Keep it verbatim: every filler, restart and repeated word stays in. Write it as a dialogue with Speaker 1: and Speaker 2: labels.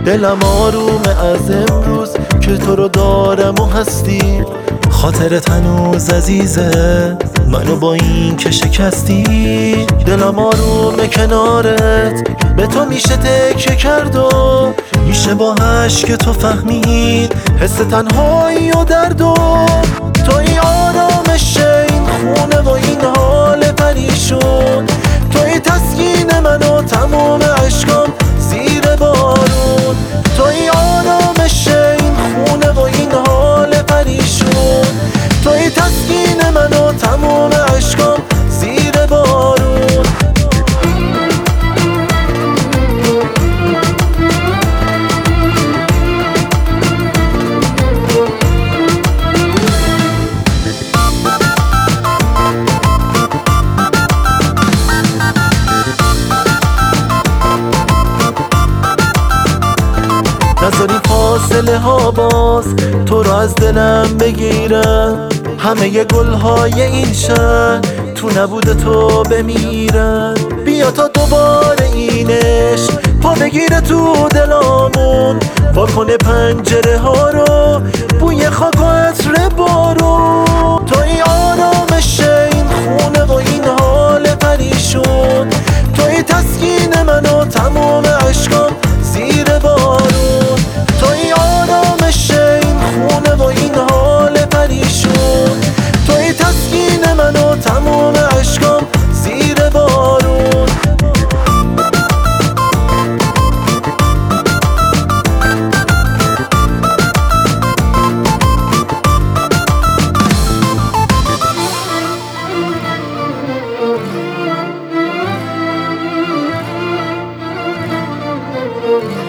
Speaker 1: دلم آرومه از امروز که تو رو دارم و هستی. خاطرت هنوز عزیزه منو با این که شکستی. دلم آرومه کنارت به تو میشه تکیه کرد و میشه با عشق تو فهمید حس تنهایی و درد و توی آرامش این خونه و این حال پریشون. توی تسکین من و تمام عشقام زیر بارون. توی آرامش این خونه و این حال پریشون. توی تسکین من و تمام عشقام زیر بارون. نذاری فاصله ها باز تو رو از دلم بگیرن. همه گلهای این شهر تو نبود تو بمیرن. بیا تا دوباره این عشق پا بگیره تو دلامون. وا کنه پنجره ها رو بوی خاک و عطر بارون. توی آرامش این خونه و این حال پریشون. توی تسکین من و تمام عشقام زیر بارون. توی آرامش این خونه و این حال پریشون. توی تسکین من و تمام عشقام زیر بارون.
Speaker 2: Thank you.